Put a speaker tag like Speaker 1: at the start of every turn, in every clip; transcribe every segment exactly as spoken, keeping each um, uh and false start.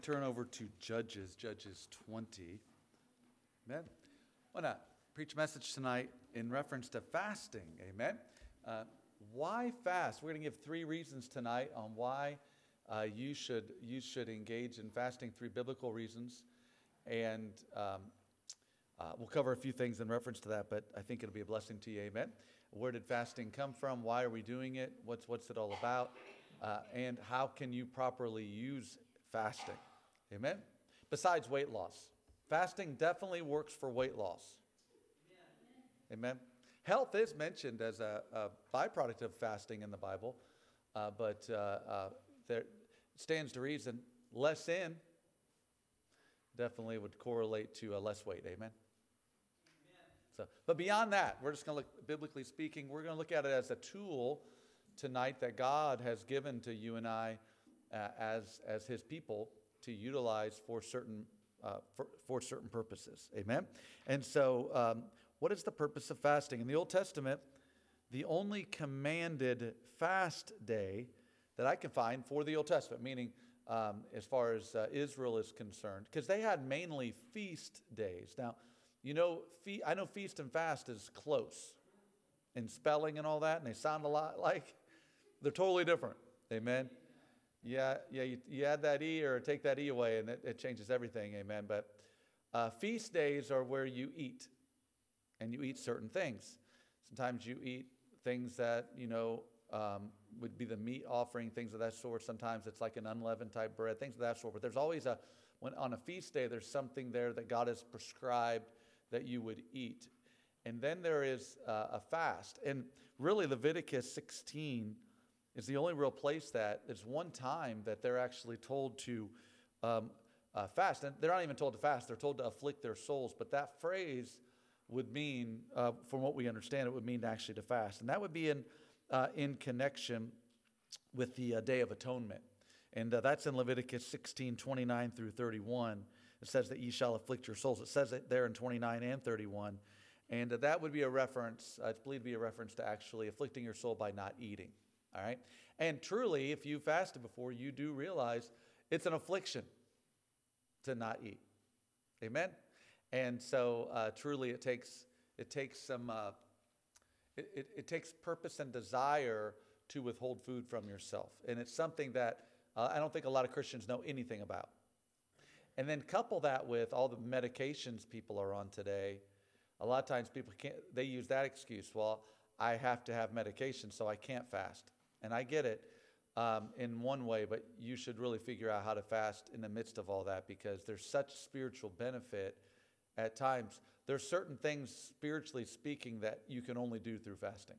Speaker 1: Turn over to Judges, Judges twenty. Amen. I want to preach a message tonight in reference to fasting. Amen. Uh, why fast? We're going to give three reasons tonight on why uh, you should you should engage in fasting. Three biblical reasons, and um, uh, we'll cover a few things in reference to that. But I think it'll be a blessing to you. Amen. Where did fasting come from? Why are we doing it? What's what's it all about? Uh, and how can you properly use fasting? Amen. Besides weight loss, fasting definitely works for weight loss. Amen. Health is mentioned as a, a byproduct of fasting in the Bible, uh, but uh, uh, there stands to reason less in definitely would correlate to a less weight. Amen. Amen. So, but beyond that, we're just going to look, biblically speaking, we're going to look at it as a tool tonight that God has given to you and I uh, as as His people to utilize for certain uh, for, for certain purposes. Amen. And so, um, what is the purpose of fasting? In the Old Testament, the only commanded fast day that I can find for the Old Testament, meaning um, as far as uh, Israel is concerned, because they had mainly feast days. Now, you know, fe- I know feast and fast is close in spelling and all that, and they sound a lot like they're totally different. Amen. Yeah, yeah. You, you add that E or take that E away, and it, it changes everything. Amen. But uh, feast days are where you eat, and you eat certain things. Sometimes you eat things that you know um, would be the meat offering, things of that sort. Sometimes it's like an unleavened type bread, things of that sort. But there's always a when on a feast day, there's something there that God has prescribed that you would eat, and then there is uh, a fast. And really, Leviticus sixteen is the only real place that there's one time that they're actually told to um, uh, fast. And they're not even told to fast, they're told to afflict their souls. But that phrase would mean, uh, from what we understand, it would mean actually to fast. And that would be in uh, in connection with the uh, Day of Atonement. And uh, that's in Leviticus sixteen, twenty-nine through thirty-one. It says that ye shall afflict your souls. It says it there in twenty-nine and thirty-one. And uh, that would be a reference, uh, it's believed to be a reference to actually afflicting your soul by not eating. All right. And truly, if you fasted before, you do realize it's an affliction to not eat. Amen. And so, uh, truly, it takes it takes some uh, it, it, it takes purpose and desire to withhold food from yourself, and it's something that uh, I don't think a lot of Christians know anything about. And then couple that with all the medications people are on today. A lot of times, people can't. They use that excuse. Well, I have to have medication, so I can't fast. And I get it um, in one way, but you should really figure out how to fast in the midst of all that, because there's such spiritual benefit at times. There's certain things, spiritually speaking, that you can only do through fasting.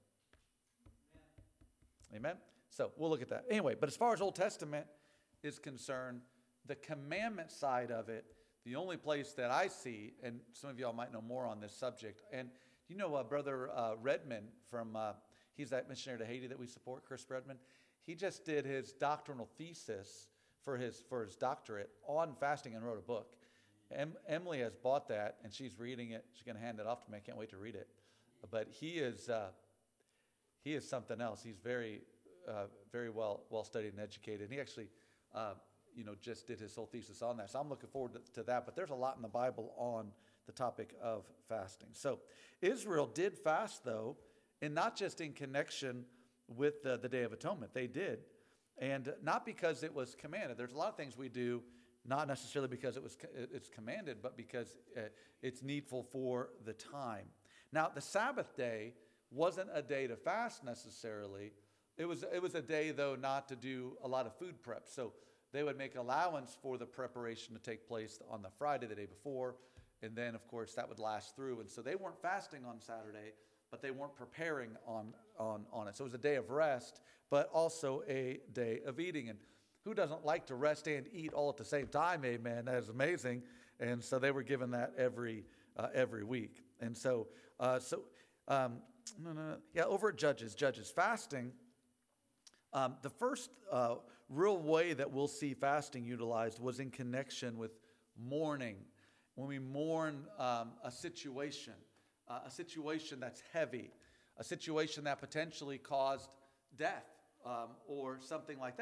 Speaker 1: Amen? Amen? So we'll look at that. Anyway, but as far as Old Testament is concerned, the commandment side of it, the only place that I see, and some of y'all might know more on this subject, and you know uh, Brother uh, Redmond from... Uh, He's that missionary to Haiti that we support, Chris Redmond. He just did his doctrinal thesis for his for his doctorate on fasting and wrote a book. Em, Emily has bought that, and she's reading it. She's going to hand it off to me. I can't wait to read it. But he is uh, he is something else. He's very uh, very well well studied and educated. And he actually uh, you know just did his whole thesis on that. So I'm looking forward to, to that. But there's a lot in the Bible on the topic of fasting. So Israel did fast, though. And not just in connection with the, the Day of Atonement. They did. And not because it was commanded. There's a lot of things we do, not necessarily because it was it's commanded, but because uh, it's needful for the time. Now, the Sabbath day wasn't a day to fast necessarily. It was, it was a day, though, not to do a lot of food prep. So they would make allowance for the preparation to take place on the Friday, the day before. And then, of course, that would last through. And so they weren't fasting on Saturday, but they weren't preparing on, on, on it. So it was a day of rest, but also a day of eating. And who doesn't like to rest and eat all at the same time? Amen. That is amazing. And so they were given that every uh, every week. And so, uh, so um, no, no, no. yeah, over at Judges, Judges fasting. Um, the first uh, real way that we'll see fasting utilized was in connection with mourning. When we mourn um, a situation. Uh, a situation that's heavy, a situation that potentially caused death um, or something like that,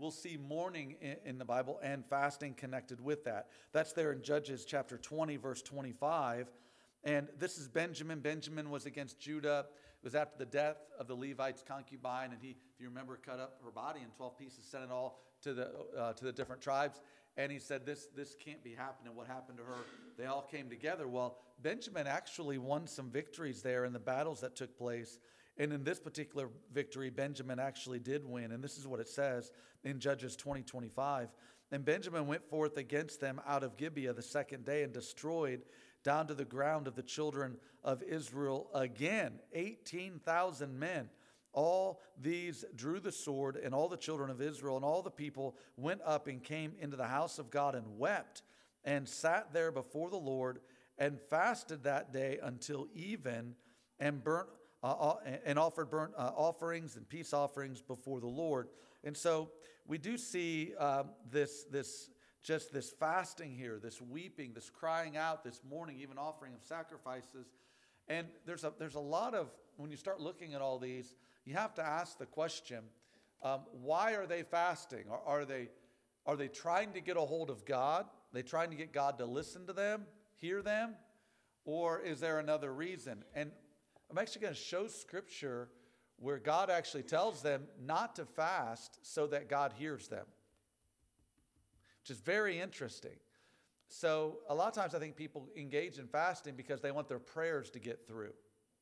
Speaker 1: we'll see mourning in, in the Bible and fasting connected with that. That's there in Judges chapter twenty, verse twenty-five. And this is Benjamin. Benjamin was against Judah. It was after the death of the Levite's concubine, and he, if you remember, cut up her body in twelve pieces, sent it all to the uh, to the different tribes. And he said, this, this can't be happening. What happened to her? They all came together. Well, Benjamin actually won some victories there in the battles that took place. And in this particular victory, Benjamin actually did win. And this is what it says in Judges twenty twenty-five. And Benjamin went forth against them out of Gibeah the second day and destroyed down to the ground of the children of Israel again, eighteen thousand men. All these drew the sword, and all the children of Israel and all the people went up and came into the house of God and wept and sat there before the Lord and fasted that day until even and burnt uh, and offered burnt uh, offerings and peace offerings before the Lord. And so we do see um, this this. Just this fasting here, this weeping, this crying out, this mourning, even offering of sacrifices. And there's a, there's a lot of, when you start looking at all these, you have to ask the question, um, why are they fasting? Are, are they, are they trying to get a hold of God? Are they trying to get God to listen to them, hear them? Or is there another reason? And I'm actually going to show scripture where God actually tells them not to fast so that God hears them, which is very interesting. So a lot of times I think people engage in fasting because they want their prayers to get through.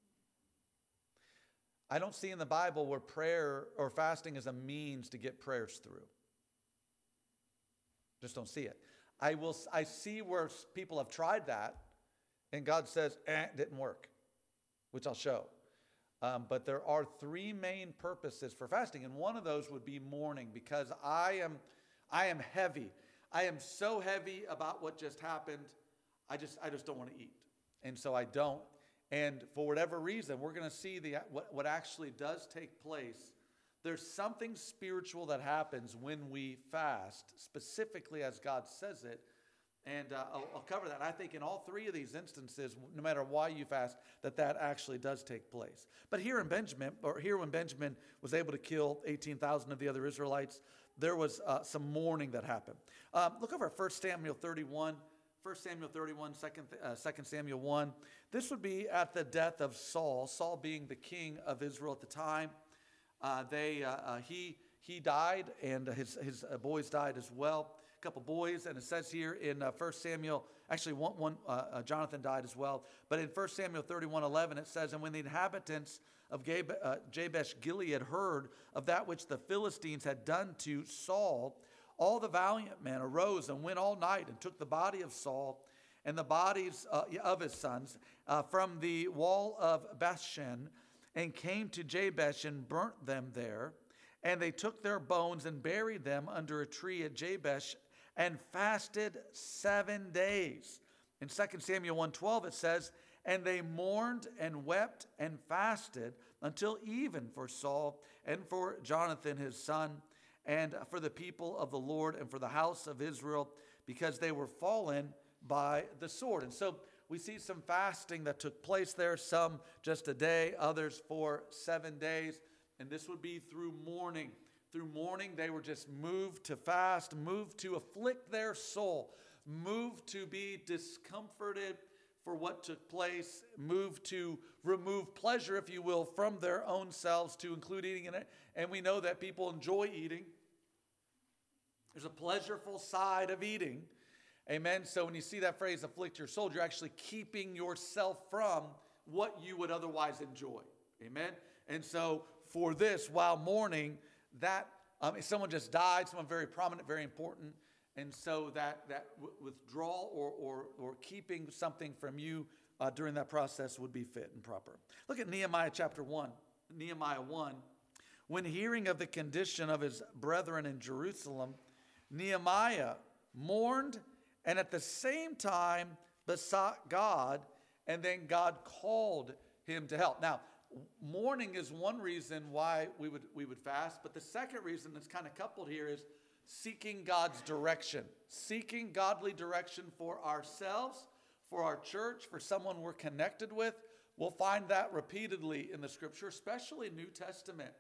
Speaker 1: I don't see in the Bible where prayer or fasting is a means to get prayers through. Just don't see it. I will. I see where people have tried that, and God says, eh, it didn't work, which I'll show. Um, but there are three main purposes for fasting, and one of those would be mourning, because I am, I am heavy. I am so heavy about what just happened. I just, I just don't want to eat, and so I don't. And for whatever reason, we're going to see the what, what actually does take place. There's something spiritual that happens when we fast, specifically as God says it. And uh, I'll, I'll cover that. I think in all three of these instances, no matter why you fast, that that actually does take place. But here in Benjamin, or here when Benjamin was able to kill eighteen thousand of the other Israelites, there was uh, some mourning that happened. Um, look over at First Samuel thirty-one. First Samuel thirty-one, second, uh, Second Samuel one. This would be at the death of Saul, Saul being the king of Israel at the time. Uh, they, uh, uh, he, he died, and his, his uh, boys died as well. A couple boys, and it says here in uh, First Samuel, actually one, one uh, uh, Jonathan died as well. But in First Samuel thirty-one eleven, it says, and when the inhabitants of Gab- uh, Jabesh Gilead heard of that which the Philistines had done to Saul, all the valiant men arose and went all night and took the body of Saul and the bodies uh, of his sons uh, from the wall of Bethshan and came to Jabesh and burnt them there. And they took their bones and buried them under a tree at Jabesh and fasted seven days. In Second Samuel one twelve it says, and they mourned and wept and fasted until even for Saul and for Jonathan his son, and for the people of the Lord and for the house of Israel, because they were fallen by the sword. And so we see some fasting that took place there, some just a day, others for seven days. And this would be through mourning. Through mourning, they were just moved to fast, moved to afflict their soul, moved to be discomforted for what took place, moved to remove pleasure, if you will, from their own selves to include eating in it. And we know that people enjoy eating. There's a pleasureful side of eating. Amen. So when you see that phrase, afflict your soul, you're actually keeping yourself from what you would otherwise enjoy. Amen. And so for this, while mourning, that um, if someone just died, someone very prominent, very important, and so that that w- withdrawal or, or or keeping something from you uh, during that process would be fit and proper. Look at Nehemiah chapter one. Nehemiah one. When hearing of the condition of his brethren in Jerusalem, Nehemiah mourned and at the same time besought God, and then God called him to help. Now, mourning is one reason why we would we would fast, but the second reason that's kind of coupled here is seeking God's direction, seeking godly direction for ourselves, for our church, for someone we're connected with. We'll find that repeatedly in the scripture, especially New Testament,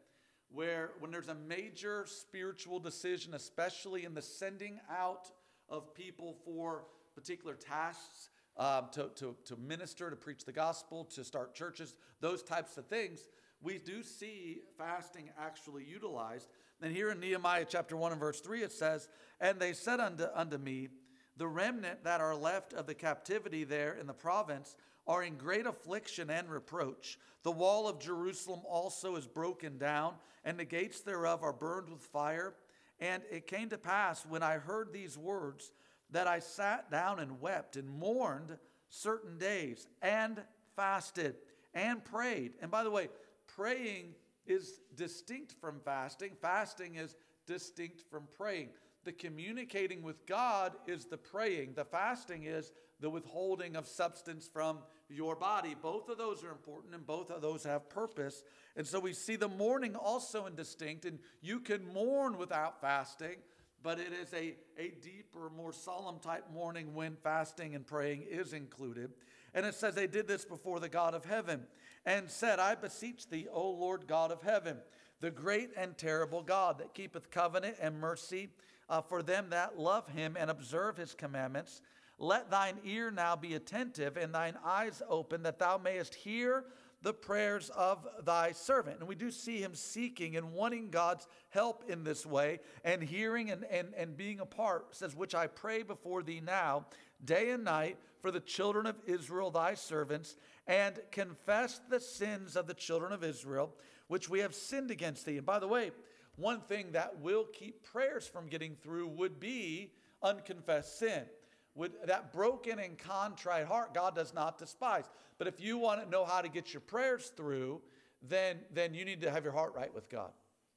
Speaker 1: where when there's a major spiritual decision, especially in the sending out of people for particular tasks, um, to, to, to minister, to preach the gospel, to start churches, those types of things, we do see fasting actually utilized. And here in Nehemiah chapter one and verse three, it says, "And they said unto, unto me, the remnant that are left of the captivity there in the province are in great affliction and reproach. The wall of Jerusalem also is broken down, and the gates thereof are burned with fire. And it came to pass, when I heard these words, that I sat down and wept and mourned certain days, and fasted and prayed." And by the way, praying is distinct from fasting. Fasting is distinct from praying. The communicating with God is the praying. The fasting is the withholding of substance from your body. Both of those are important, and both of those have purpose. And so we see the mourning also in distinct, and you can mourn without fasting, but it is a, a deeper, more solemn type mourning when fasting and praying is included. And it says they did this before the God of heaven, and said, "I beseech thee, O Lord God of heaven, the great and terrible God, that keepeth covenant and mercy uh, for them that love him and observe his commandments. Let thine ear now be attentive and thine eyes open, that thou mayest hear the prayers of thy servant." And we do see him seeking and wanting God's help in this way, and hearing and, and, and being a part. It says, "Which I pray before thee now, day and night, for the children of Israel thy servants, and confess the sins of the children of Israel, which we have sinned against thee." And by the way, one thing that will keep prayers from getting through would be unconfessed sin. With that broken and contrite heart, God does not despise. But if you want to know how to get your prayers through, then, then you need to have your heart right with God.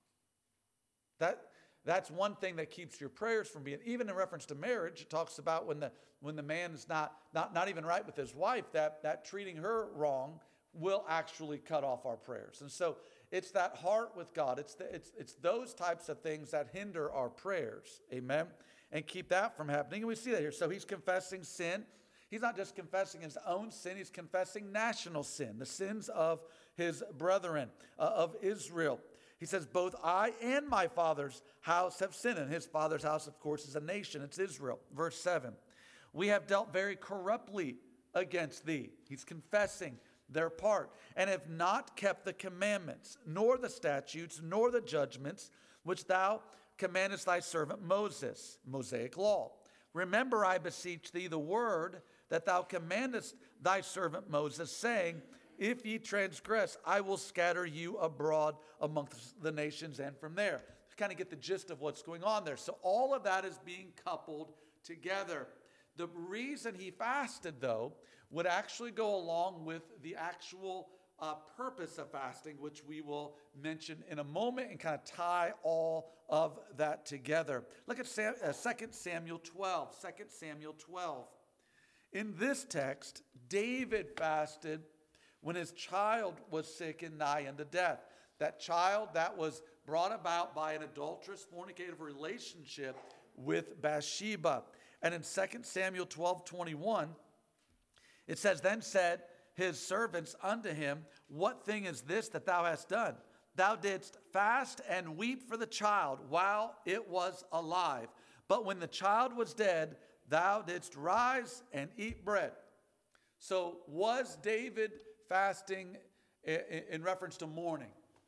Speaker 1: That, that's one thing that keeps your prayers from being, even in reference to marriage, it talks about when the, when the man is not, not, not even right with his wife, that, that treating her wrong will actually cut off our prayers. And so it's that heart with God. It's, the, it's, it's those types of things that hinder our prayers. Amen. And keep that from happening. And we see that here. So he's confessing sin. He's not just confessing his own sin. He's confessing national sin, the sins of his brethren, uh, of Israel. He says, "Both I and my father's house have sinned." And his father's house, of course, is a nation. It's Israel. Verse seven. "We have dealt very corruptly against thee." He's confessing their part. "And have not kept the commandments, nor the statutes, nor the judgments, which thou commandest thy servant Moses." Mosaic law. "Remember, I beseech thee, the word that thou commandest thy servant Moses, saying, If ye transgress, I will scatter you abroad amongst the nations." And from there, to kind of get the gist of what's going on there. So all of that is being coupled together. The reason he fasted, though, would actually go along with the actual uh, purpose of fasting, which we will mention in a moment, and kind of tie all of that together. Look at Sam, uh, Second Samuel twelve. Second Samuel twelve. In this text, David fasted when his child was sick and nigh unto death. That child that was brought about by an adulterous, fornicative relationship with Bathsheba. And in Second Samuel twelve twenty-one, it says, "Then said his servants unto him, What thing is this that thou hast done? Thou didst fast and weep for the child while it was alive. But when the child was dead, thou didst rise and eat bread." So was David fasting in reference to mourning?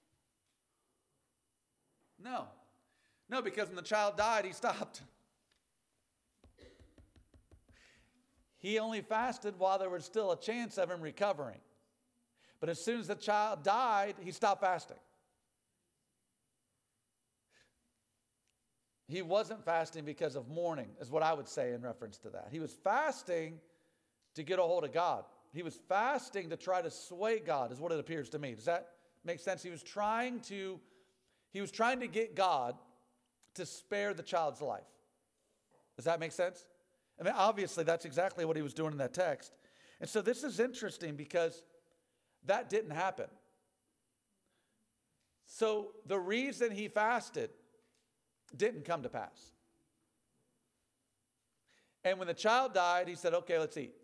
Speaker 1: No. No, because when the child died, he stopped. He only fasted while there was still a chance of him recovering. But as soon as the child died, he stopped fasting. He wasn't fasting because of mourning, is what I would say in reference to that. He was fasting to get a hold of God. He was fasting to try to sway God, is what it appears to me. Does that make sense? He was trying to, he was trying to get God to spare the child's life. Does that make sense? I mean, obviously, that's exactly what he was doing in that text. And so this is interesting because that didn't happen. So the reason he fasted didn't come to pass. And when the child died, he said, "Okay, let's eat."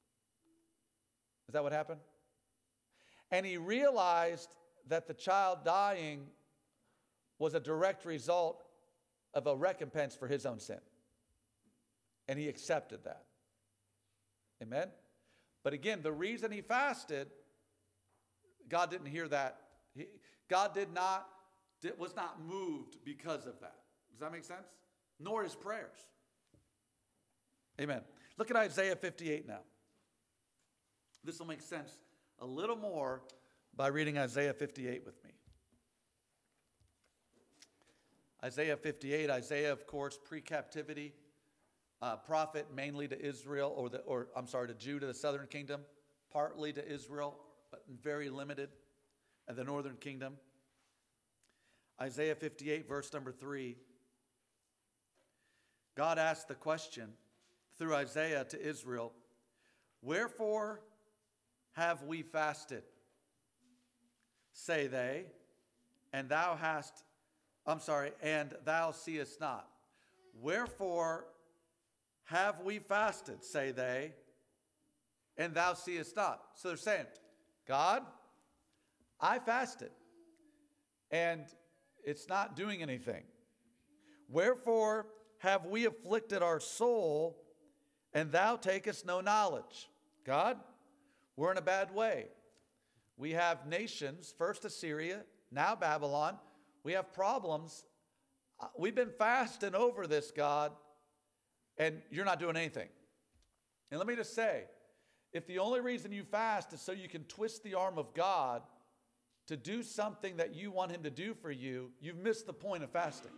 Speaker 1: Is that what happened? And he realized that the child dying was a direct result of a recompense for his own sin. And he accepted that. Amen? But again, the reason he fasted, God didn't hear that. He, God did not, did, was not moved because of that. Does that make sense? Nor his prayers. Amen. Look at Isaiah fifty-eight now. This will make sense a little more by reading Isaiah fifty-eight with me. Isaiah fifty-eight, Isaiah, of course, pre-captivity, uh, prophet mainly to Israel, or, the, or I'm sorry, to Judah, the southern kingdom, partly to Israel, but very limited, and the northern kingdom. Isaiah fifty-eight, verse number three. God asked the question through Isaiah to Israel, "Wherefore have we fasted? Say they, and thou hast, I'm sorry, and thou seest not. Wherefore have we fasted, say they, and thou seest not." So they're saying, God, I fasted, and it's not doing anything. Wherefore have we afflicted our soul, and thou takest no knowledge? God, we're in a bad way. We have nations, first Assyria, now Babylon. We have problems. We've been fasting over this, God, and you're not doing anything. And let me just say, if the only reason you fast is so you can twist the arm of God to do something that you want him to do for you, you've missed the point of fasting.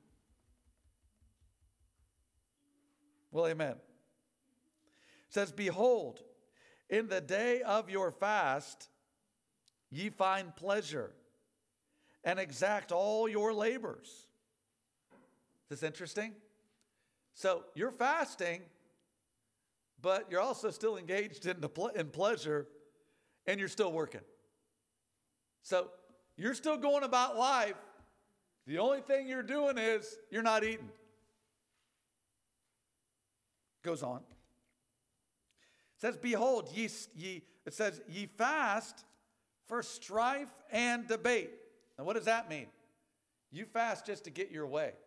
Speaker 1: Well, amen. It says, "Behold, in the day of your fast, ye find pleasure, and exact all your labors." Is this interesting? So you're fasting, but you're also still engaged in, the ple- in pleasure, and you're still working. So you're still going about life. The only thing you're doing is you're not eating. Goes on. It says, "Behold, ye, ye, it says, ye fast for strife and debate." Now, what does that mean? You fast just to get your way.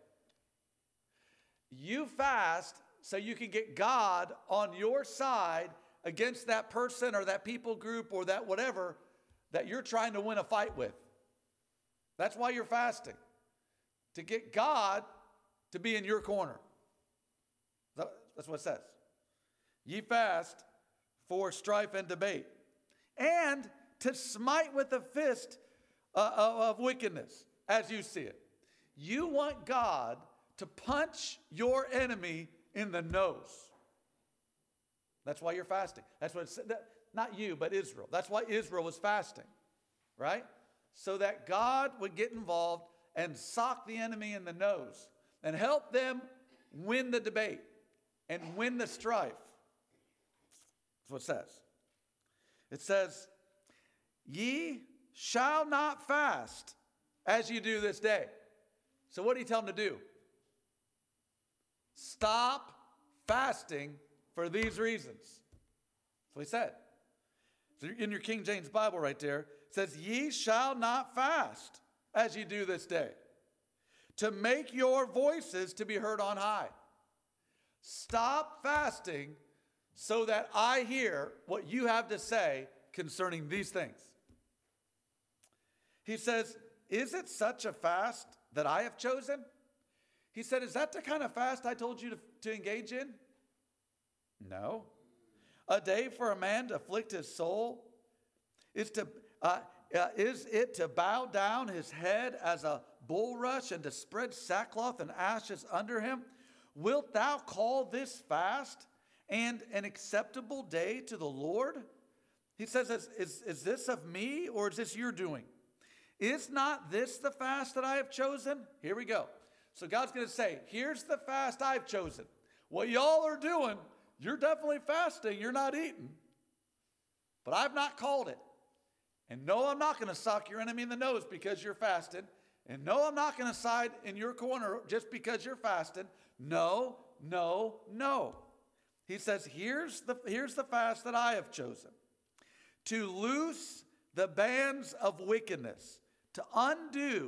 Speaker 1: You fast so you can get God on your side against that person or that people group or that whatever that you're trying to win a fight with. That's why you're fasting. To get God to be in your corner. That's what it says. Ye fast for strife and debate, and to smite with the fist uh, of wickedness, as you see it. You want God to punch your enemy in the nose. That's why you're fasting. That's what it said. Not you, but Israel. That's why Israel was fasting, right? So that God would get involved and sock the enemy in the nose and help them win the debate and win the strife. That's what it says. It says, "Ye shall not fast as you do this day." So what do you tell them to do? Stop fasting for these reasons. That's what he said. So in your King James Bible right there, it says, "Ye shall not fast as ye do this day, to make your voices to be heard on high." Stop fasting so that I hear what you have to say concerning these things. He says, "Is it such a fast that I have chosen?" He said, "Is that the kind of fast I told you to, to engage in?" No. "A day for a man to afflict his soul? Is, to, uh, uh, is it to bow down his head as a bulrush and to spread sackcloth and ashes under him? Wilt thou call this fast and an acceptable day to the Lord?" He says, is, is, is this of me or is this your doing? "Is not this the fast that I have chosen?" Here we go. So God's going to say, here's the fast I've chosen. What y'all are doing, you're definitely fasting. You're not eating. But I've not called it. And no, I'm not going to sock your enemy in the nose because you're fasting. And no, I'm not going to side in your corner just because you're fasting. No, no, no. He says, here's the, here's the fast that I have chosen. "To loose the bands of wickedness, to undo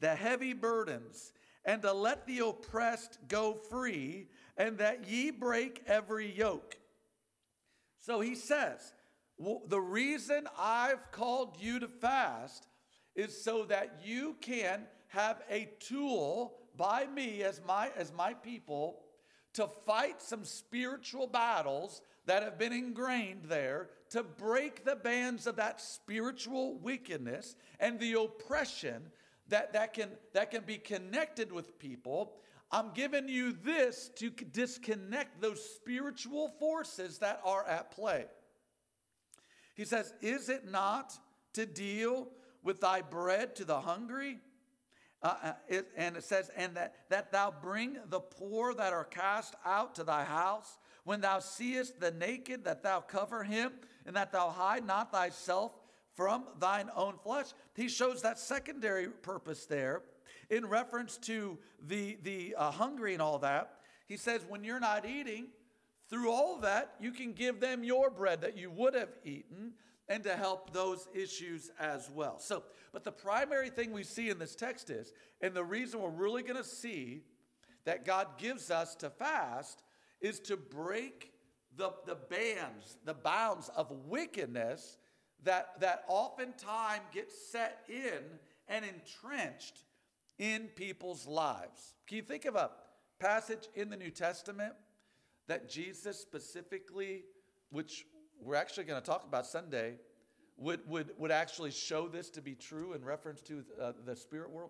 Speaker 1: the heavy burdens, and to let the oppressed go free, and that ye break every yoke. So he says, well, the reason I've called you to fast is so that you can have a tool by me as my, as my people to fight some spiritual battles that have been ingrained there, to break the bands of that spiritual wickedness and the oppression that, that, can, that can be connected with people. I'm giving you this to disconnect those spiritual forces that are at play. He says, is it not to deal with thy bread to the hungry? Uh, it, and it says, and that, that thou bring the poor that are cast out to thy house, when thou seest the naked, that thou cover him, and that thou hide not thyself from thine own flesh. He shows that secondary purpose there in reference to the, the uh, hungry and all that. He says, when you're not eating, through all that, you can give them your bread that you would have eaten, and to help those issues as well. So, but the primary thing we see in this text is, and the reason we're really going to see that God gives us to fast, is to break the, the bands, the bounds of wickedness that, that oftentimes get set in and entrenched in people's lives. Can you think of a passage in the New Testament that Jesus specifically, which we're actually going to talk about Sunday, would, would, would actually show this to be true in reference to uh, the spirit world?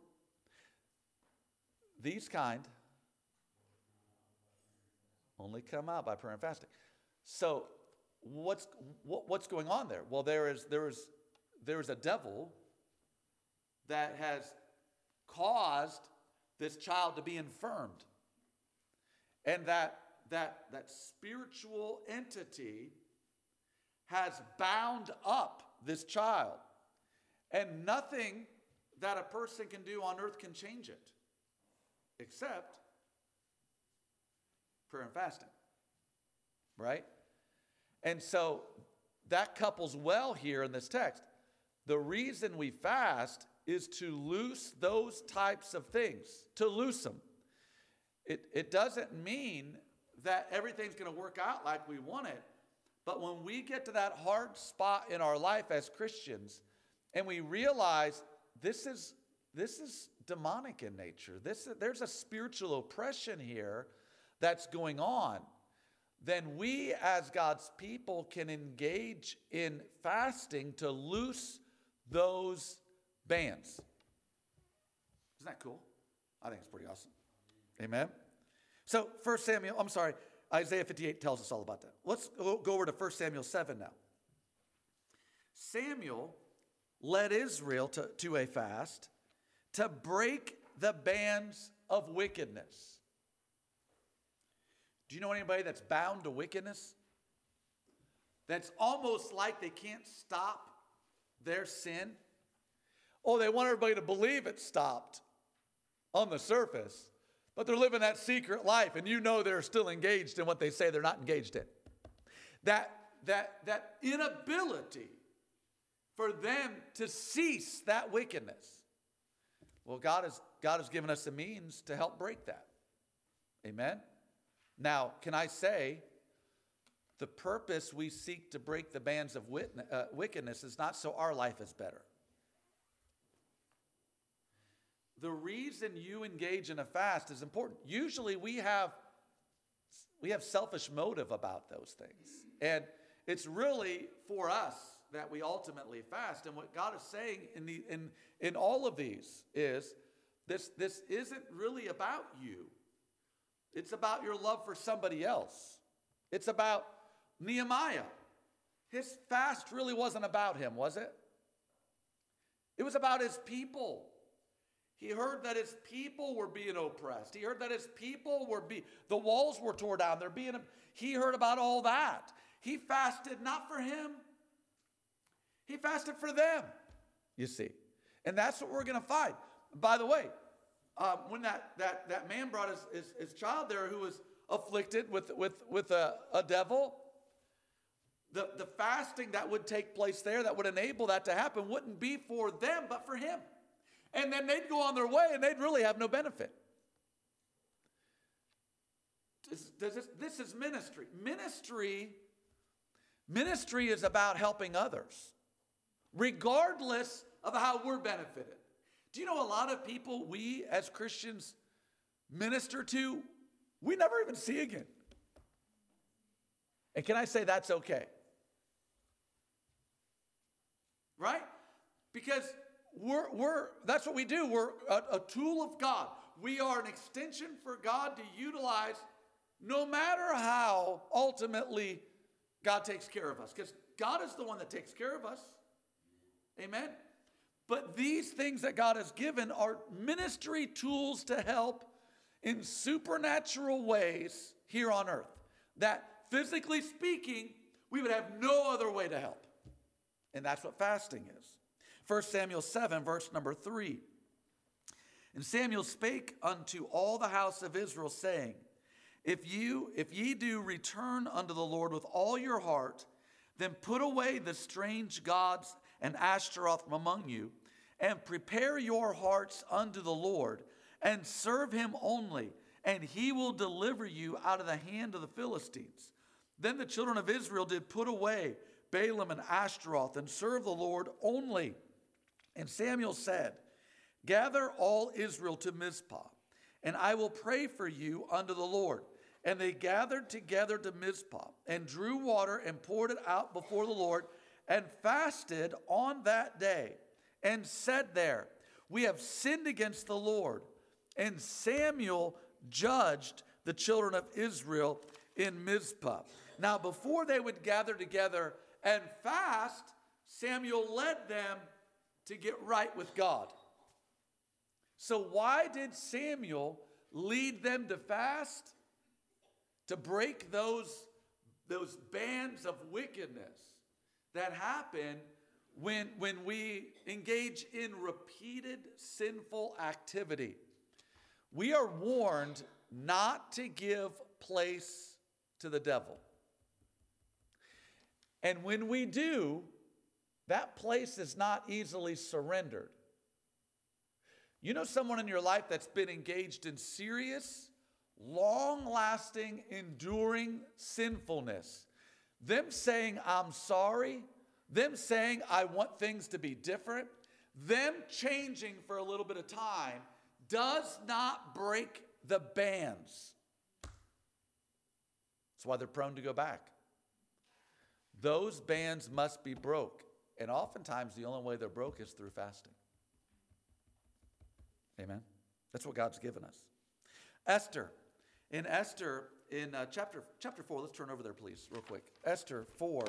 Speaker 1: These kind only come out by prayer and fasting. So what's what, what's going on there? Well, there is there is there is a devil that has caused this child to be infirmed, and that that that spiritual entity has bound up this child, and nothing that a person can do on earth can change it except prayer and fasting, right? And so that couples well here in this text. The reason we fast is to loose those types of things, to loose them. It, it doesn't mean that everything's going to work out like we want it, but when we get to that hard spot in our life as Christians, and we realize this is this is demonic in nature, this there's a spiritual oppression here that's going on, then we as God's people can engage in fasting to loose those bands. Isn't that cool? I think it's pretty awesome. Amen. So First Samuel, I'm sorry, Isaiah fifty-eight tells us all about that. Let's go over to First Samuel seven now. Samuel led Israel to, to a fast to break the bands of wickedness. Do you know anybody that's bound to wickedness? That's almost like they can't stop their sin? Oh, they want everybody to believe it stopped on the surface, but they're living that secret life, and you know they're still engaged in what they say they're not engaged in. That, that, that inability for them to cease that wickedness. Well, God has, God has given us a means to help break that. Amen? Now, can I say, the purpose we seek to break the bands of uh, wickedness is not so our life is better. The reason you engage in a fast is important. Usually we have, we have selfish motive about those things. And it's really for us that we ultimately fast. And what God is saying in, the, in, in all of these is, this, this isn't really about you. It's about your love for somebody else. It's about Nehemiah. His fast really wasn't about him, was it? It was about his people. He heard that his people were being oppressed. He heard that his people were being, the walls were torn down. They're being, he heard about all that. He fasted not for him. He fasted for them, you see. And that's what we're going to find. By the way, um, when that, that, that man brought his, his, his child there who was afflicted with, with, with a, a devil, the, the fasting that would take place there that would enable that to happen wouldn't be for them, but for him. And then they'd go on their way and they'd really have no benefit. Does, does this, this is ministry. Ministry, ministry is about helping others, regardless of how we're benefited. Do you know a lot of people we as Christians minister to, we never even see again? And can I say that's okay? Right? Because we're, we're that's what we do. We're a, a tool of God. We are an extension for God to utilize no matter how ultimately God takes care of us. Because God is the one that takes care of us. Amen? But these things that God has given are ministry tools to help in supernatural ways here on earth. That physically speaking, we would have no other way to help. And that's what fasting is. First Samuel seven, verse number three. And Samuel spake unto all the house of Israel, saying, If you, if ye do return unto the Lord with all your heart, then put away the strange gods and Ashtaroth from among you, and prepare your hearts unto the Lord, and serve him only, and he will deliver you out of the hand of the Philistines. Then the children of Israel did put away Balaam and Ashtaroth, and serve the Lord only. And Samuel said, Gather all Israel to Mizpah, and I will pray for you unto the Lord. And they gathered together to Mizpah, and drew water, and poured it out before the Lord, and fasted on that day, and said there, We have sinned against the Lord. And Samuel judged the children of Israel in Mizpah. Now, before they would gather together and fast, Samuel led them to get right with God. So why did Samuel lead them to fast? To break those, those bands of wickedness that happen when, when we engage in repeated sinful activity. We are warned not to give place to the devil. And when we do, that place is not easily surrendered. You know someone in your life that's been engaged in serious, long-lasting, enduring sinfulness. Them saying, I'm sorry. Them saying, I want things to be different. Them changing for a little bit of time does not break the bands. That's why they're prone to go back. Those bands must be broke. And oftentimes the only way they're broke is through fasting. Amen? That's what God's given us. Esther. In Esther, in uh, chapter, chapter four, let's turn over there, please, real quick. Esther four.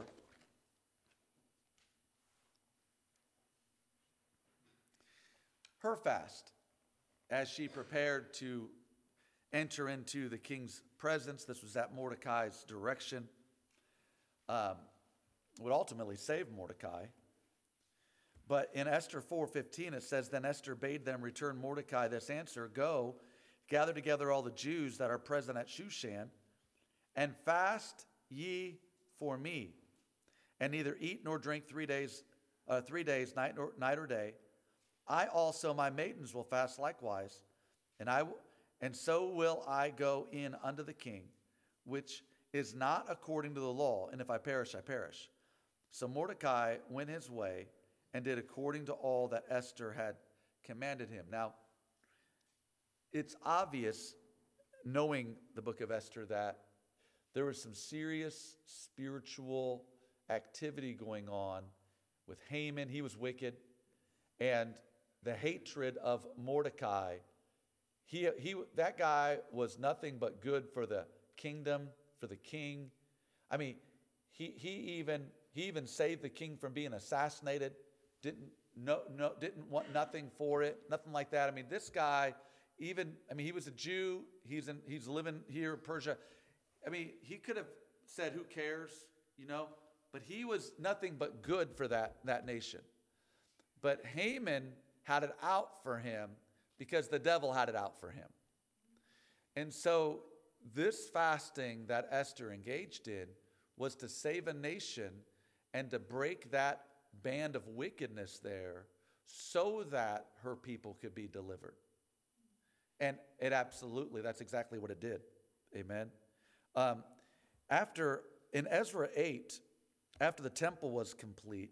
Speaker 1: Her fast, as she prepared to enter into the king's presence, this was at Mordecai's direction, um, would ultimately save Mordecai. But in Esther four fifteen, it says, Then Esther bade them return Mordecai this answer, Go, gather together all the Jews that are present at Shushan, and fast ye for me, and neither eat nor drink three days, uh, three days, night nor night or day. I also, my maidens, will fast likewise, and I w- and so will I go in unto the king, which is not according to the law. And if I perish, I perish. So Mordecai went his way and did according to all that Esther had commanded him. Now, it's obvious, knowing the book of Esther, that there was some serious spiritual activity going on with Haman. He was wicked. And the hatred of Mordecai, he, he, that guy was nothing but good for the kingdom, for the king. I mean, he, he, even, he even saved the king from being assassinated. Didn't, no, no, didn't want nothing for it, nothing like that. I mean, this guy, even, I mean, he was a Jew. He's, in, he's living here in Persia. I mean, he could have said, who cares, you know? But he was nothing but good for that, that nation. But Haman had it out for him because the devil had it out for him. And so this fasting that Esther engaged in was to save a nation and to break that band of wickedness there so that her people could be delivered. And it absolutely, that's exactly what it did. Amen. Um, after, in Ezra eight, after the temple was complete,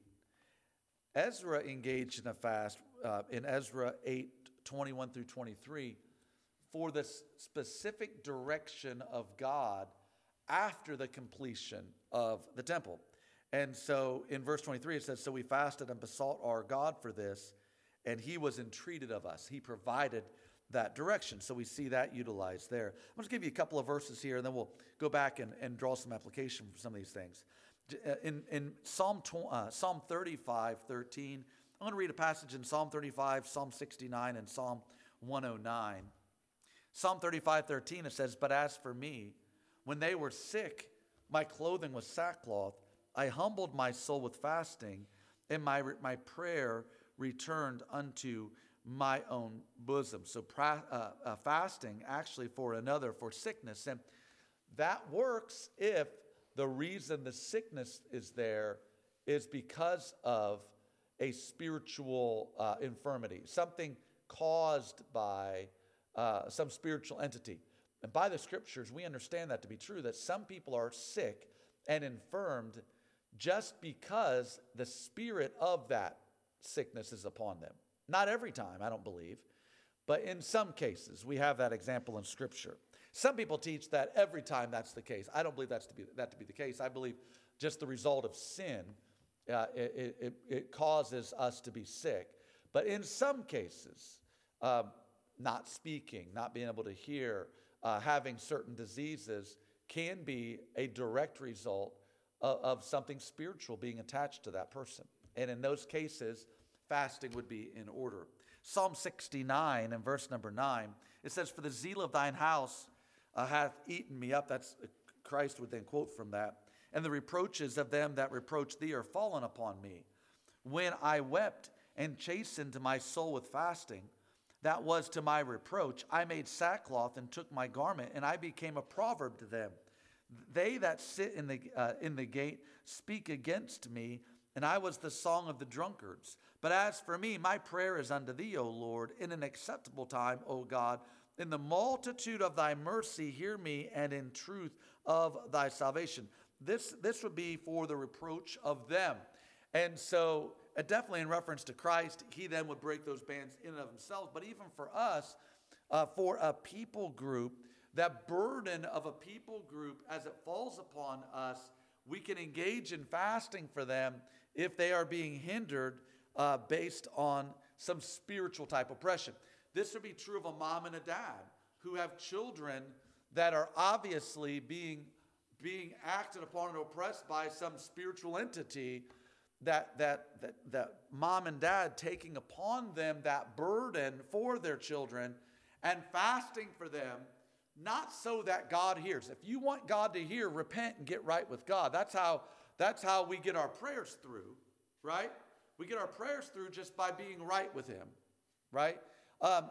Speaker 1: Ezra engaged in a fast uh, in Ezra eight, twenty-one through twenty-three for the specific direction of God after the completion of the temple. And so in verse twenty-three it says, so we fasted and besought our God for this, and he was entreated of us. He provided that direction. So we see that utilized there. I'm going to give you a couple of verses here, and then we'll go back and, and draw some application from some of these things. In, in Psalm, uh, Psalm thirty-five, thirteen, I'm going to read a passage in Psalm thirty-five, Psalm sixty-nine, and Psalm one oh nine. Psalm thirty-five, thirteen, it says, but as for me, when they were sick, my clothing was sackcloth. I humbled my soul with fasting, and my, my prayer returned unto my own bosom. So pra, uh, uh, fasting actually for another, for sickness. And that works if the reason the sickness is there is because of a spiritual uh, infirmity, something caused by uh, some spiritual entity. And by the scriptures, we understand that to be true, that some people are sick and infirmed just because the spirit of that sickness is upon them. Not every time, I don't believe, but in some cases, we have that example in Scripture. Some people teach that every time that's the case. I don't believe that's to be, that to be the case. I believe just the result of sin, uh, it, it, it causes us to be sick. But in some cases, um, not speaking, not being able to hear, uh, having certain diseases can be a direct result of, of something spiritual being attached to that person. And in those cases, fasting would be in order. Psalm sixty-nine and verse number nine, it says, for the zeal of thine house uh, hath eaten me up. That's uh, Christ would then quote from that. And the reproaches of them that reproach thee are fallen upon me. When I wept and chastened my soul with fasting, that was to my reproach. I made sackcloth and took my garment, and I became a proverb to them. They that sit in the, uh, in the gate speak against me, and I was the song of the drunkards. But as for me, my prayer is unto thee, O Lord, in an acceptable time, O God. In the multitude of thy mercy, hear me, and in truth of thy salvation. This, this would be for the reproach of them. And so, uh, definitely in reference to Christ, he then would break those bands in and of himself. But even for us, uh, for a people group, that burden of a people group, as it falls upon us, we can engage in fasting for them if they are being hindered uh, based on some spiritual type oppression. This would be true of a mom and a dad who have children that are obviously being, being acted upon and oppressed by some spiritual entity, that, that, that, that mom and dad taking upon them that burden for their children and fasting for them, not so that God hears. If you want God to hear, repent and get right with God. That's how, that's how we get our prayers through, right? We get our prayers through just by being right with him, right? Um,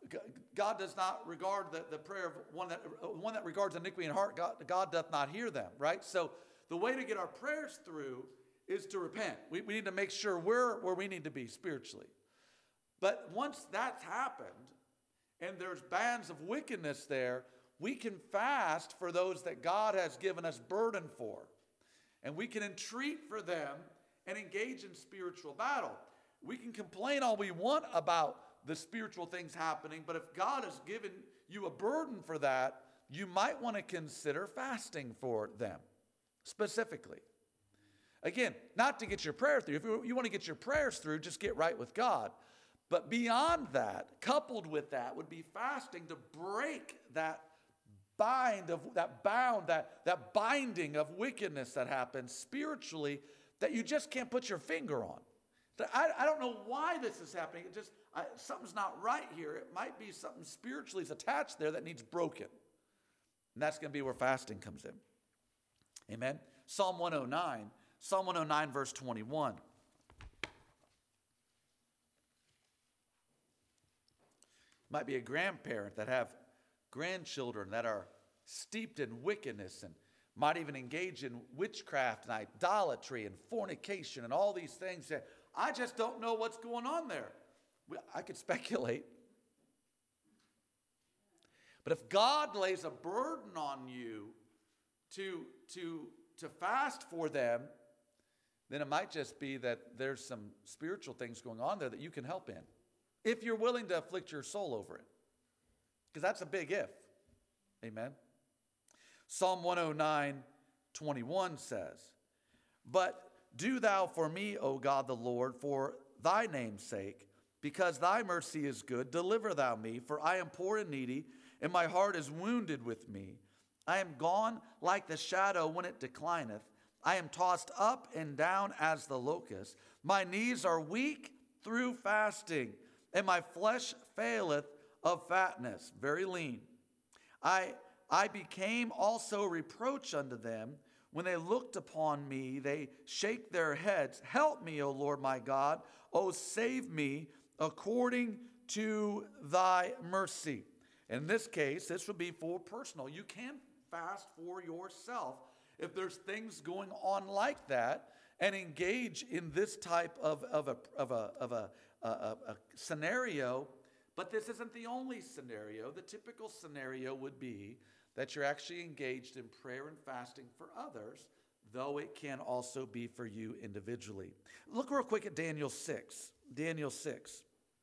Speaker 1: God does not regard the, the prayer of one that, one that regards iniquity in heart. God, God doth not hear them, right? So the way to get our prayers through is to repent. We, we need to make sure we're where we need to be spiritually. But once that's happened, and there's bands of wickedness there, we can fast for those that God has given us burden for. And we can entreat for them and engage in spiritual battle. We can complain all we want about the spiritual things happening, but if God has given you a burden for that, you might want to consider fasting for them specifically. Again, not to get your prayer through. If you want to get your prayers through, just get right with God. But beyond that, coupled with that, would be fasting to break that bind of that bound, that, that binding of wickedness that happens spiritually that you just can't put your finger on. I, I don't know why this is happening. It just I, something's not right here. It might be something spiritually is attached there that needs broken. And that's going to be where fasting comes in. Amen. Psalm one oh nine. Psalm one oh nine, verse twenty-one. Might be a grandparent that have grandchildren that are steeped in wickedness and might even engage in witchcraft and idolatry and fornication and all these things. I just don't know what's going on there. We- I could speculate. But if God lays a burden on you to, to, to fast for them, then it might just be that there's some spiritual things going on there that you can help in, if you're willing to afflict your soul over it. Because that's a big if. Amen. Psalm one oh nine, twenty-one says, "But do thou for me, O God the Lord, for thy name's sake, because thy mercy is good, deliver thou me, for I am poor and needy, and my heart is wounded with me. I am gone like the shadow when it declineth. I am tossed up and down as the locust. My knees are weak through fasting, and my flesh faileth of fatness," very lean. I, I became also reproach unto them. When they looked upon me, they shake their heads. Help me, O Lord my God. O save me according to thy mercy. In this case, this would be for personal. You can fast for yourself if there's things going on like that, and engage in this type of, of, a, of, a, of a, a, a, a scenario. But this isn't the only scenario. The typical scenario would be that you're actually engaged in prayer and fasting for others, though it can also be for you individually. Look real quick at Daniel six. Daniel six.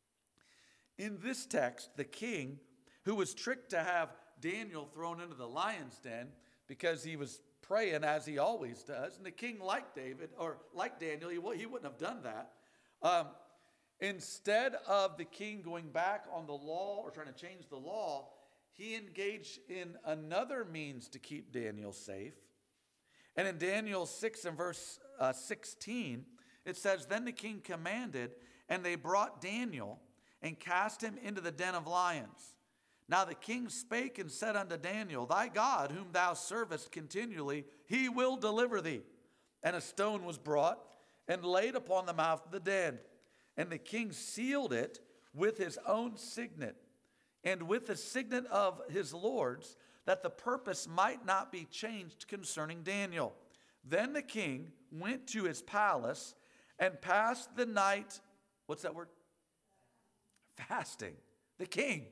Speaker 1: In this text, the king, who was tricked to have Daniel thrown into the lion's den because he was praying as he always does, and the king, like David, or like Daniel, he, he wouldn't have done that. Um, instead of the king going back on the law or trying to change the law, he engaged in another means to keep Daniel safe. And in Daniel six and verse uh, sixteen, it says, "Then the king commanded, and they brought Daniel and cast him into the den of lions. Now the king spake and said unto Daniel, Thy God, whom thou servest continually, he will deliver thee. And a stone was brought and laid upon the mouth of the den. And the king sealed it with his own signet, and with the signet of his lords, that the purpose might not be changed concerning Daniel. Then the king went to his palace and passed the night," what's that word? Fasting. The king.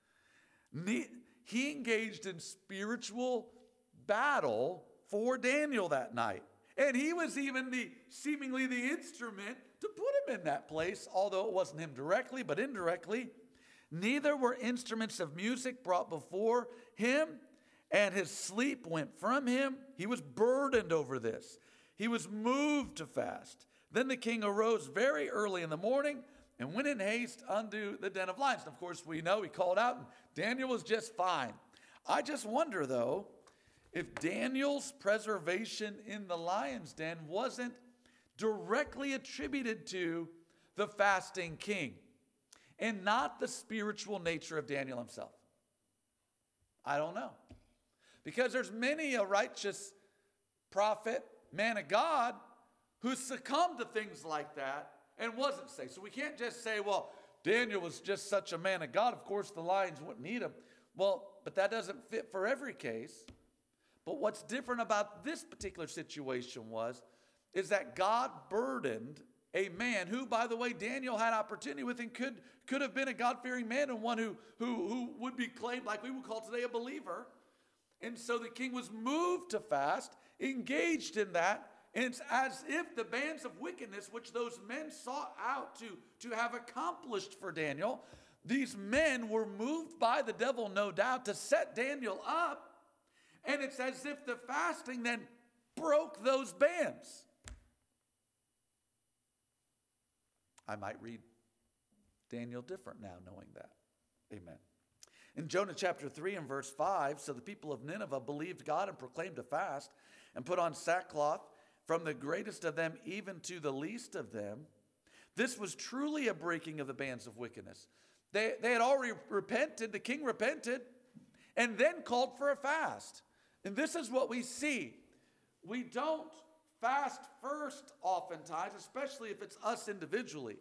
Speaker 1: He engaged in spiritual battle for Daniel that night. And he was even the seemingly the instrument to put him in that place, although it wasn't him directly, but indirectly. Neither were instruments of music brought before him, and his sleep went from him. He was burdened over this. He was moved to fast. Then the king arose very early in the morning and went in haste unto the den of lions. And of course, we know he called out, and Daniel was just fine. I just wonder, though, if Daniel's preservation in the lion's den wasn't directly attributed to the fasting king and not the spiritual nature of Daniel himself. I don't know. Because there's many a righteous prophet, man of God, who succumbed to things like that and wasn't saved. So we can't just say, well, Daniel was just such a man of God. Of course, the lions wouldn't eat him. Well, but that doesn't fit for every case. But what's different about this particular situation was, is that God burdened a man who, by the way, Daniel had opportunity with and could, could have been a God-fearing man and one who, who, who would be claimed, like we would call today, a believer. And so the king was moved to fast, engaged in that, and it's as if the bands of wickedness, which those men sought out to, to have accomplished for Daniel, these men were moved by the devil, no doubt, to set Daniel up. And it's as if the fasting then broke those bands. I might read Daniel different now, knowing that. Amen. In Jonah chapter three and verse five, so the people of Nineveh believed God and proclaimed a fast and put on sackcloth, from the greatest of them even to the least of them. This was truly a breaking of the bands of wickedness. They, they had already repented, the king repented, and then called for a fast. And this is what we see. We don't fast first oftentimes, especially if it's us individually.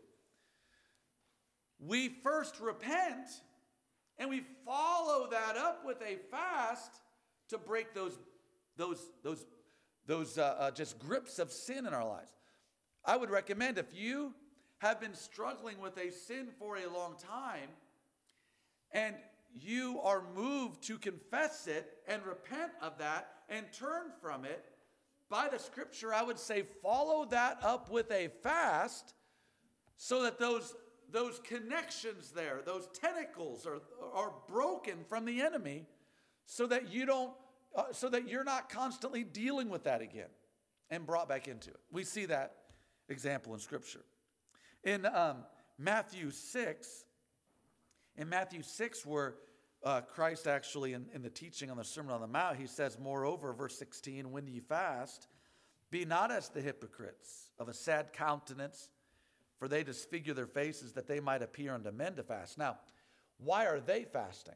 Speaker 1: We first repent, and we follow that up with a fast to break those, those, those, those uh, uh, just grips of sin in our lives. I would recommend, if you have been struggling with a sin for a long time, and you are moved to confess it and repent of that and turn from it, by the scripture, I would say follow that up with a fast so that those, those connections there, those tentacles are, are broken from the enemy so that you don't, uh, so that you're not constantly dealing with that again and brought back into it. We see that example in scripture. In um, Matthew six, in Matthew six, where uh, Christ actually, in, in the teaching on the Sermon on the Mount, he says, moreover, verse sixteen, when ye fast, be not as the hypocrites of a sad countenance, for they disfigure their faces that they might appear unto men to fast. Now, why are they fasting?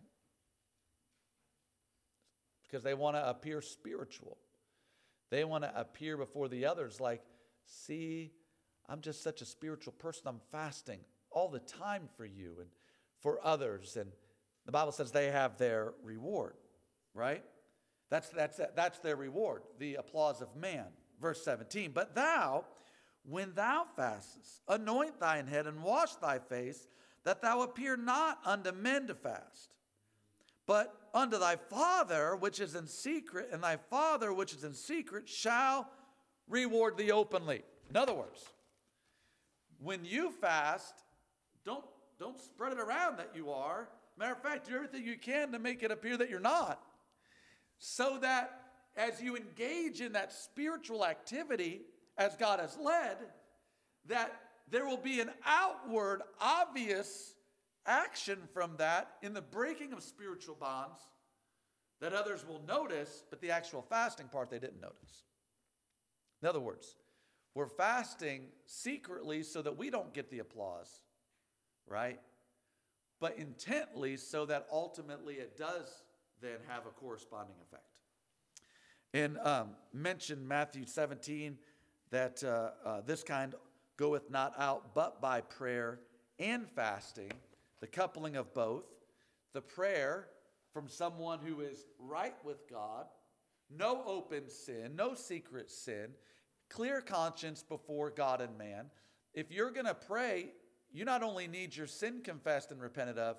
Speaker 1: Because they want to appear spiritual. They want to appear before the others like, see, I'm just such a spiritual person. I'm fasting all the time for you and for others. And the Bible says they have their reward, right? That's, that's, that's their reward, the applause of man. Verse seventeen, but thou, when thou fastest, anoint thine head and wash thy face, that thou appear not unto men to fast, but unto thy Father which is in secret, and thy Father which is in secret shall reward thee openly. In other words, when you fast, don't, don't spread it around that you are. Matter of fact, do everything you can to make it appear that you're not. So that as you engage in that spiritual activity as God has led, that there will be an outward, obvious action from that in the breaking of spiritual bonds that others will notice, but the actual fasting part they didn't notice. In other words, we're fasting secretly so that we don't get the applause, right? But intently so that ultimately it does then have a corresponding effect. And um, mentioned Matthew seventeen that uh, uh, this kind goeth not out but by prayer and fasting, the coupling of both. The prayer from someone who is right with God, no open sin, no secret sin, clear conscience before God and man. If you're going to pray, you not only need your sin confessed and repented of,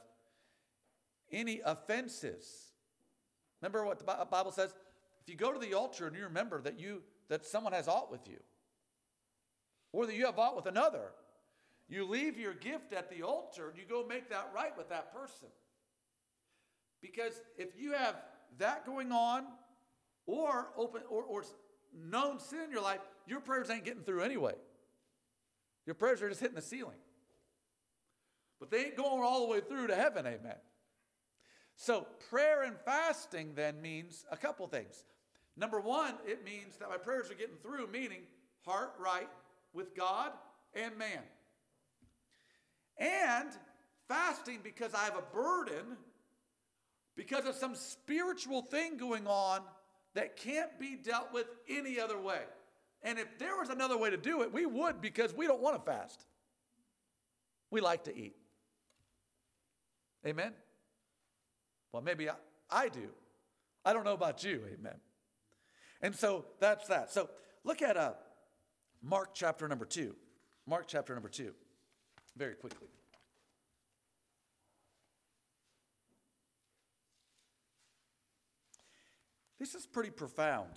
Speaker 1: any offenses. Remember what the Bible says? If you go to the altar and you remember that you that someone has aught with you, or that you have aught with another, you leave your gift at the altar and you go make that right with that person. Because if you have that going on, or open or, or known sin in your life, your prayers ain't getting through anyway. Your prayers are just hitting the ceiling. But they ain't going all the way through to heaven, amen. So prayer and fasting then means a couple things. Number one, it means that my prayers are getting through, meaning heart right with God and man. And fasting because I have a burden, because of some spiritual thing going on that can't be dealt with any other way. And if there was another way to do it, we would, because we don't want to fast. We like to eat. Amen? Well, maybe I, I do. I don't know about you, amen. And so that's that. So look at uh, Mark chapter number two. Mark chapter number two, very quickly. This is pretty profound.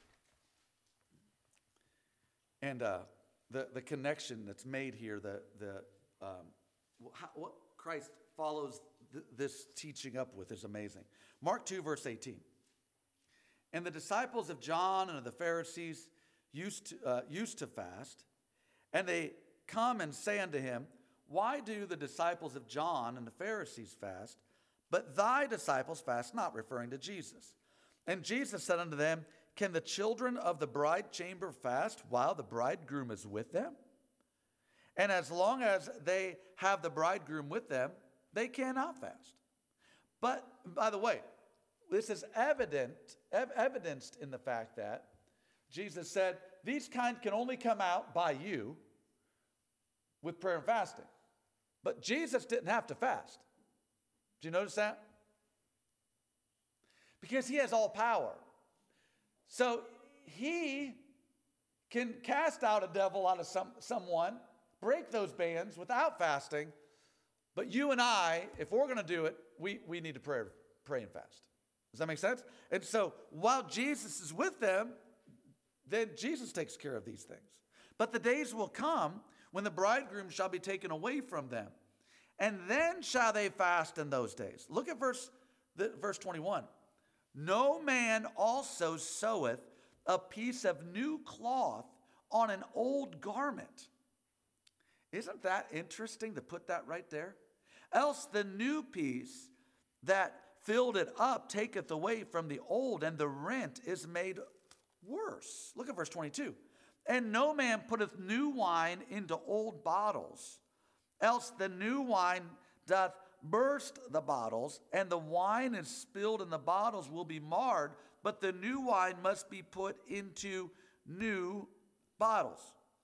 Speaker 1: And uh, the, the connection that's made here, the, the um, how, what Christ follows th- this teaching up with is amazing. Mark two, verse eighteen. And the disciples of John and of the Pharisees used to, uh, used to fast, and they come and say unto him, why do the disciples of John and the Pharisees fast, but thy disciples fast not? Referring to Jesus. And Jesus said unto them, can the children of the bride chamber fast while the bridegroom is with them? And as long as they have the bridegroom with them, they cannot fast. But, by the way, this is evident, ev- evidenced in the fact that Jesus said, these kind can only come out by you with prayer and fasting. But Jesus didn't have to fast. Do you notice that? Because he has all power. So he can cast out a devil out of some, someone break those bands without fasting. But you and I, if we're going to do it, we, we need to pray, pray and fast. Does that make sense? And so while Jesus is with them, then Jesus takes care of these things. But the days will come when the bridegroom shall be taken away from them. And then shall they fast in those days. Look at verse, the, verse twenty-one. No man also seweth a piece of new cloth on an old garment. Isn't that interesting to put that right there? Else the new piece that filled it up taketh away from the old, and the rent is made worse. Look at verse twenty-two. And no man putteth new wine into old bottles, else the new wine doth burst the bottles, and the wine is spilled, and the bottles will be marred, but the new wine must be put into new bottles.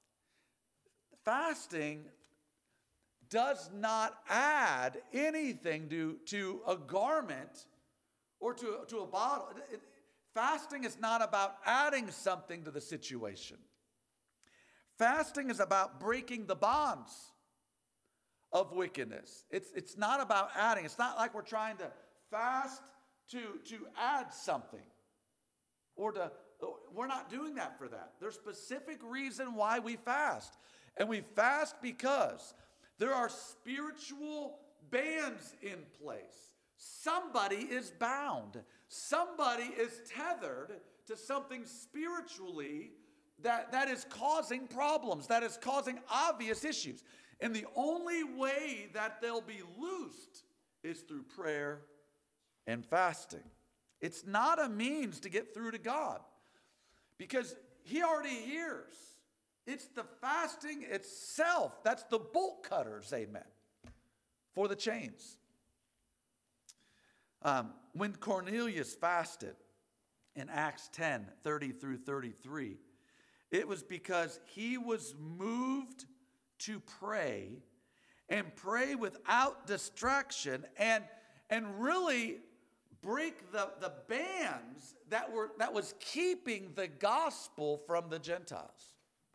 Speaker 1: Fasting does not add anything to, to a garment or to, to a bottle. It, fasting is not about adding something to the situation. Fasting is about breaking the bonds of wickedness. It's, it's not about adding. It's not like we're trying to fast to, to add something. Or to, we're not doing that for that. There's specific reason why we fast. And we fast because there are spiritual bands in place. Somebody is bound. Somebody is tethered to something spiritually that, that is causing problems, that is causing obvious issues. And the only way that they'll be loosed is through prayer and fasting. It's not a means to get through to God because He already hears. It's the fasting itself. That's the bolt cutters, amen, for the chains. Um, when Cornelius fasted in Acts ten, thirty through thirty-three, it was because he was moved to pray and pray without distraction and, and really break the, the bands that were that was keeping the gospel from the Gentiles.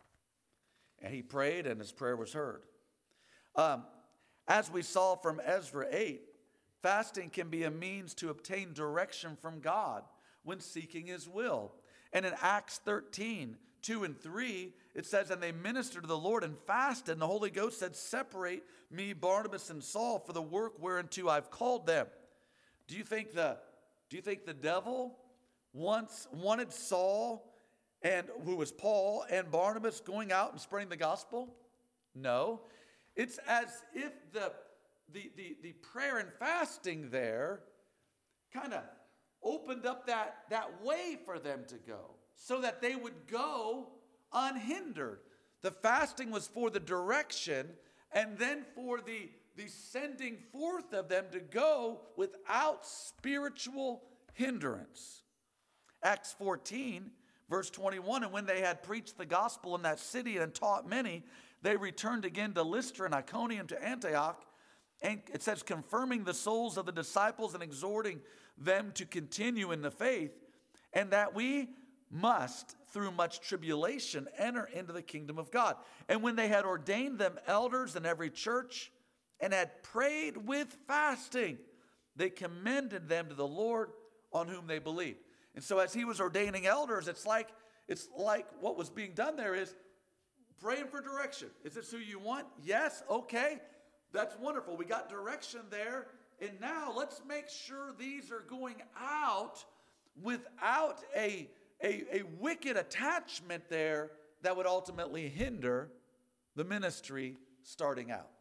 Speaker 1: And he prayed, and his prayer was heard. Um, as we saw from Ezra eight, fasting can be a means to obtain direction from God when seeking His will. And in Acts thirteen, two and three, it says, and they ministered to the Lord and fasted, and the Holy Ghost said, separate me, Barnabas and Saul, for the work whereunto I've called them. Do you think the, do you think the devil once wanted Saul, and who was Paul, and Barnabas going out and spreading the gospel? No. It's as if the, the, the, the prayer and fasting there kind of opened up that, that way for them to go so that they would go unhindered. The fasting was for the direction and then for the, the sending forth of them to go without spiritual hindrance. Acts fourteen, verse twenty-one, and when they had preached the gospel in that city and taught many, they returned again to Lystra and Iconium to Antioch. And it says, confirming the souls of the disciples and exhorting them to continue in the faith, and that we must, through much tribulation, enter into the kingdom of God. And when they had ordained them elders in every church and had prayed with fasting, they commended them to the Lord on whom they believed. And so as he was ordaining elders, it's like, it's like what was being done there is praying for direction. Is this who you want? Yes, okay. That's wonderful. We got direction there. And now let's make sure these are going out without a, a, a wicked attachment there that would ultimately hinder the ministry starting out.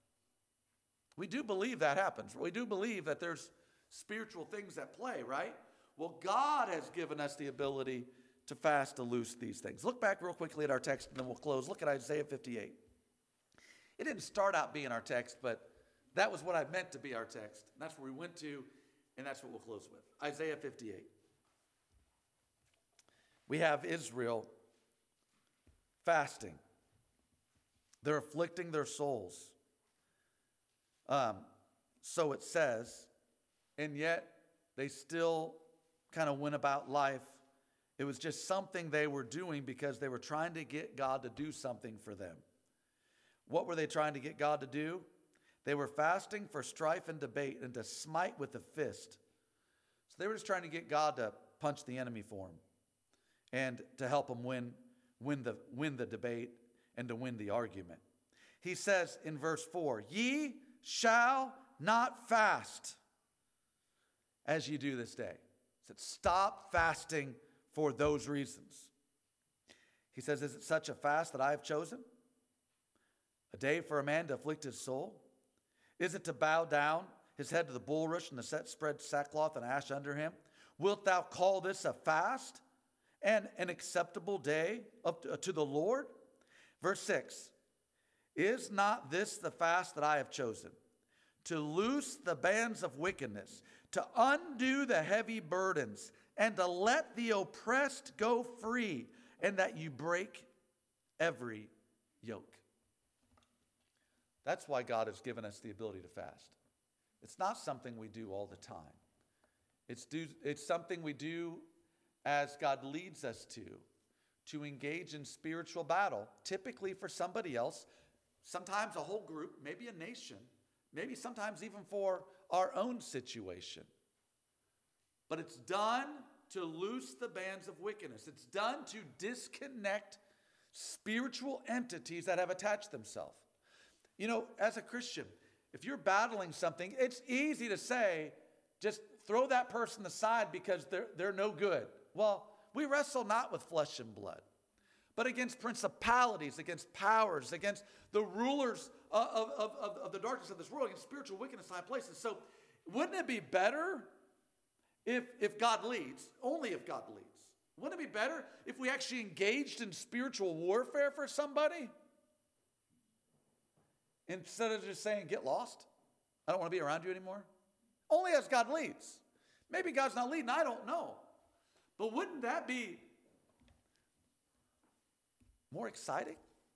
Speaker 1: We do believe that happens. We do believe that there's spiritual things at play, right? Well, God has given us the ability to fast to loose these things. Look back real quickly at our text and then we'll close. Look at Isaiah fifty-eight. It didn't start out being our text, but that was what I meant to be our text. And that's where we went to, and that's what we'll close with. Isaiah fifty-eight. We have Israel fasting. They're afflicting their souls. Um, so it says, and yet they still kind of went about life. It was just something they were doing because they were trying to get God to do something for them. What were they trying to get God to do? They were fasting for strife and debate and to smite with the fist. So they were just trying to get God to punch the enemy for them and to help them win, win, the, win the debate and to win the argument. He says in verse four, ye shall not fast as ye do this day. He said, stop fasting for those reasons. He says, is it such a fast that I have chosen? A day for a man to afflict his soul? Is it to bow down his head to the bulrush and to set spread sackcloth and ash under him? Wilt thou call this a fast and an acceptable day of, uh, to the Lord? Verse six, is not this the fast that I have chosen? To loose the bands of wickedness, to undo the heavy burdens, and to let the oppressed go free, and that you break every yoke. That's why God has given us the ability to fast. It's not something we do all the time. It's, do, it's something we do as God leads us to, to engage in spiritual battle, typically for somebody else, sometimes a whole group, maybe a nation, maybe sometimes even for our own situation. But it's done to loose the bands of wickedness. It's done to disconnect spiritual entities that have attached themselves. You know, as a Christian, if you're battling something, it's easy to say, just throw that person aside because they're, they're no good. Well, we wrestle not with flesh and blood, but against principalities, against powers, against the rulers of, of, of, of the darkness of this world, against spiritual wickedness in high places. So wouldn't it be better if, if God leads, only if God leads? Wouldn't it be better if we actually engaged in spiritual warfare for somebody? Instead of just saying, get lost. I don't want to be around you anymore. Only as God leads. Maybe God's not leading, I don't know. But wouldn't that be more exciting?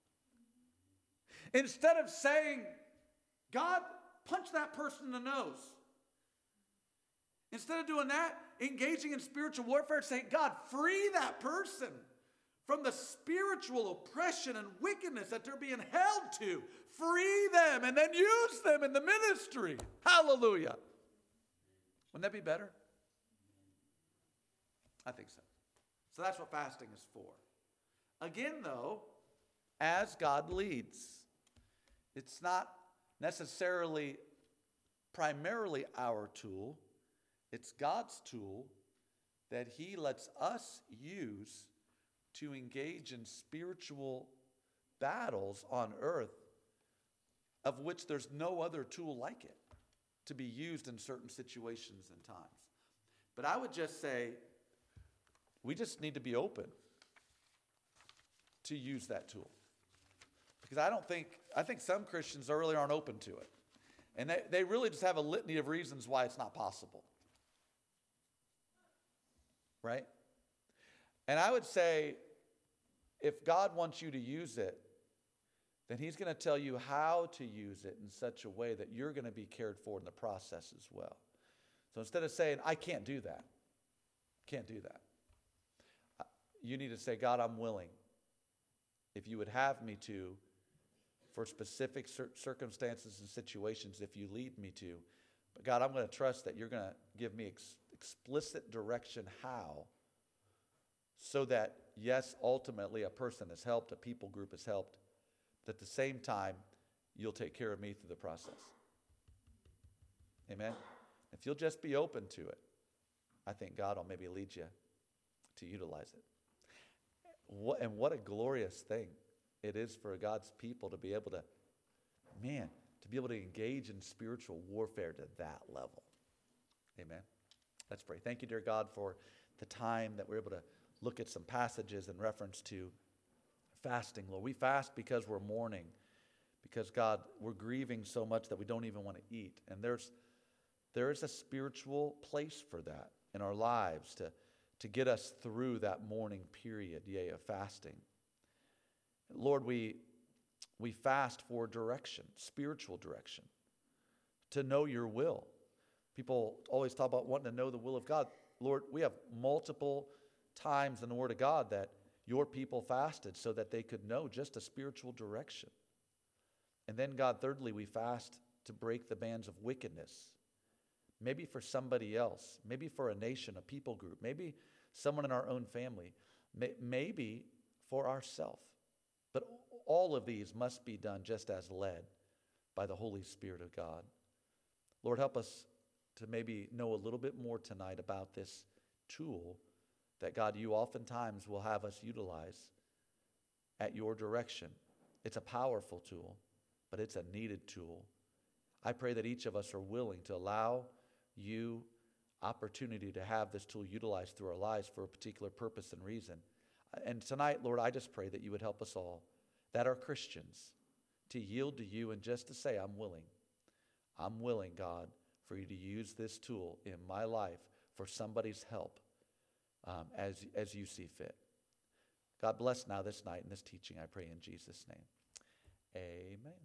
Speaker 1: Instead of saying, God, punch that person in the nose. Instead of doing that, engaging in spiritual warfare, saying, God, free that person from the spiritual oppression and wickedness that they're being held to. Free them and then use them in the ministry. Hallelujah. Wouldn't that be better? I think so. So that's what fasting is for. Again, though, as God leads. It's not necessarily primarily our tool. It's God's tool that he lets us use to engage in spiritual battles on earth, of which there's no other tool like it to be used in certain situations and times. But I would just say we just need to be open to use that tool. Because I don't think, I think some Christians really aren't open to it. And they, they really just have a litany of reasons why it's not possible. Right? And I would say, if God wants you to use it, then he's going to tell you how to use it in such a way that you're going to be cared for in the process as well. So instead of saying, I can't do that, can't do that, you need to say, God, I'm willing. If you would have me to, for specific cir- circumstances and situations, if you lead me to. But God, I'm going to trust that you're going to give me ex- explicit direction how, so that, yes, ultimately a person is helped, a people group is helped, but at the same time, you'll take care of me through the process. Amen? If you'll just be open to it, I think God will maybe lead you to utilize it. What, and what a glorious thing it is for God's people to be able to, man, to be able to engage in spiritual warfare to that level. Amen. Let's pray. Thank you, dear God, for the time that we're able to look at some passages in reference to fasting, Lord. We fast because we're mourning, because, God, we're grieving so much that we don't even want to eat. And there's there is a spiritual place for that in our lives to to get us through that mourning period, yea, of fasting. Lord, we, we fast for direction, spiritual direction, to know your will. People always talk about wanting to know the will of God. Lord, we have multiple times in the Word of God that your people fasted so that they could know just a spiritual direction. And then, God, thirdly, we fast to break the bands of wickedness. Maybe for somebody else, maybe for a nation, a people group, maybe someone in our own family, may, maybe for ourselves. But all of these must be done just as led by the Holy Spirit of God. Lord, help us to maybe know a little bit more tonight about this tool that, God, you oftentimes will have us utilize at your direction. It's a powerful tool, but it's a needed tool. I pray that each of us are willing to allow you opportunity to have this tool utilized through our lives for a particular purpose and reason. And tonight, Lord, I just pray that you would help us all, that are Christians, to yield to you and just to say, I'm willing. I'm willing, God, for you to use this tool in my life for somebody's help um, as, as you see fit. God bless now this night and this teaching, I pray in Jesus' name. Amen.